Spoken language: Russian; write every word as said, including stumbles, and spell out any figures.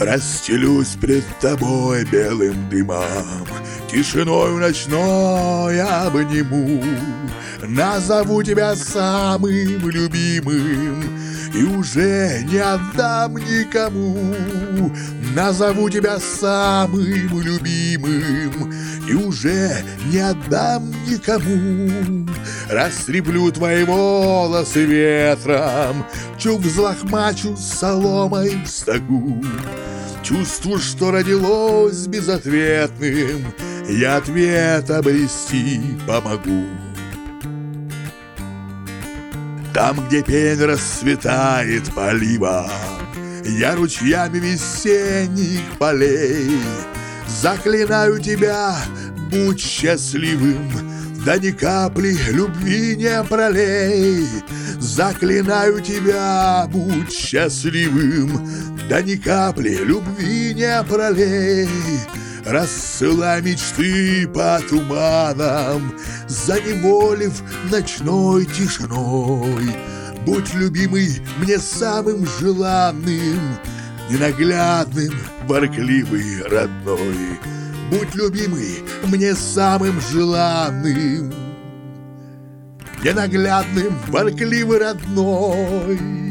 Расстелюсь пред тобой белым дымом, тишиною ночной обниму. Назову тебя самым любимым и уже не отдам никому. Назову тебя самым любимым и уже не отдам никому. Растреплю твои волосы ветром, чуб взлохмачу соломой в стогу. Чувствую, что родилось безответным, я ответ обрести помогу. Там, где пень расцветает поливом, я ручьями весенних полей заклинаю тебя, будь счастливым, да ни капли любви не пролей. Заклинаю тебя, будь счастливым, да ни капли любви не пролей. Рассылай мечты по туманам, заневолив ночной тишиной. Будь, любимый, мне самым желанным, ненаглядным, воркливый, родной. Будь, любимый, мне самым желанным, ненаглядным, воркливый, родной.